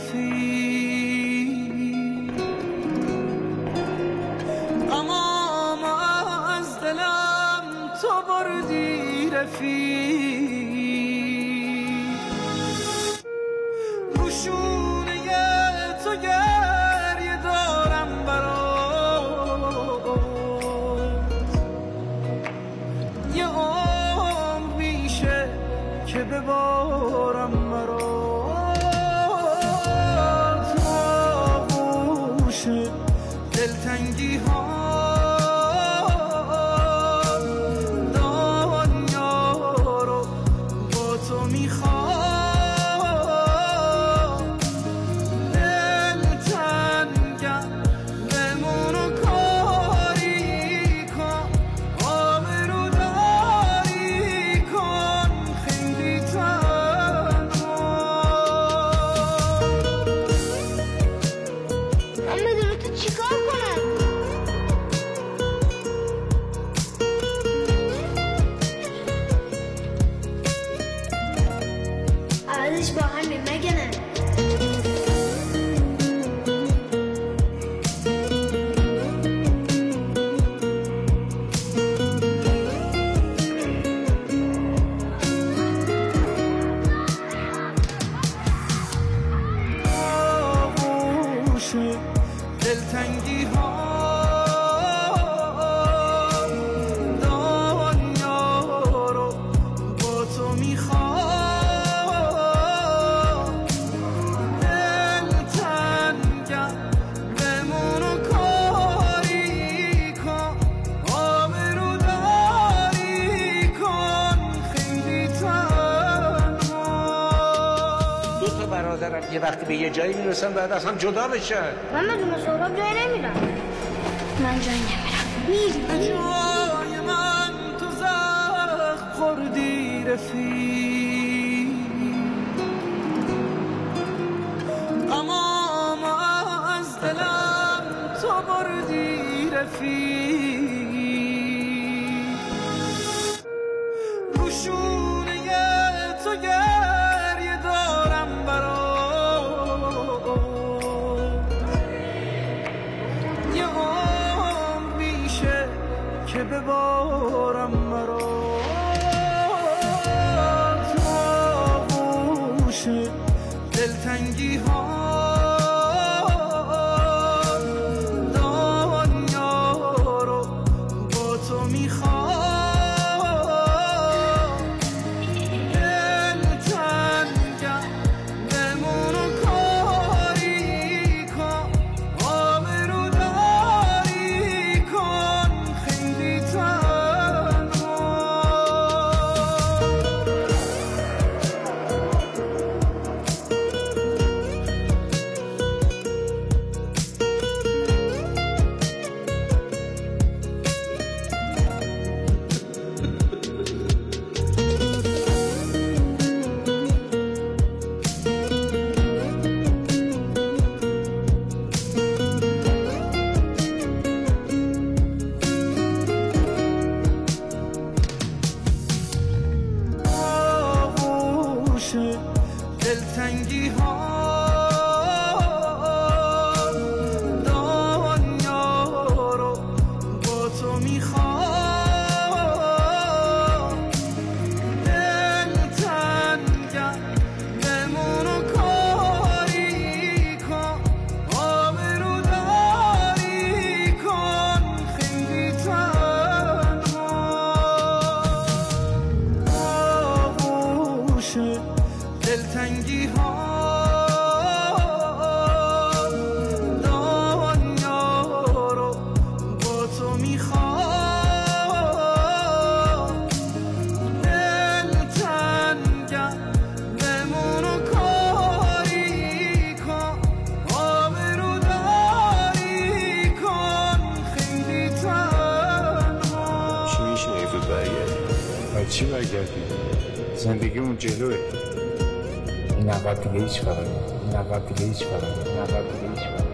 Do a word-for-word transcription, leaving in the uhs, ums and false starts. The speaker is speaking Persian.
رفیق تمام از دلم تو بردی رفیق روشونه تو گریه دارم برات یه عمر میشه که ببارم مرا دلتنگی ها دنیا رو با تو میخوام دلتنگم بمونو کاری کن آبرو داری کن خیلی تنها من بدون تو چیکار کنم؟ عوضش با همین مگه نه؟ دلتنگی ها دنیا رو با تو میخوام دلتنگم بمونو کاری کن آبرو داری کن خیلی تنها دو تا برادرم یه وقتی به یه جایی میرسن بعد از هم جدا بشن. من بدون سهراب جایی نمیرم. من جایی نمیرم. میری جای من تو زخم خوردی رفیق تمام از دلم تو بردی رفیق روشونه تو گریه دارم برات یه عمر میشه که ببارم مرا تو آغوش دلتنگی ها دنیا رو با تو میخوام دلتنگم بمونو کاری کن آبرو داری کن خیلی تنها دلتنگی ها دنیا رو با تو میخوام دلتنگم بمونو کاری کن آبرو داری کن خیلی تنها آغوش دلتنگی ها دنیا رو با تو میخوام دلتنگم بمونو کاری کن آبرو داری کن خیلی تنها چی میشه اگه زود برگردی؟ باید چی برگردی؟ زندگی اون جلوه. این عقب دیگه هیچ خبری، این عقب دیگه هیچ خبری، این عقب دیگه هیچ خبری.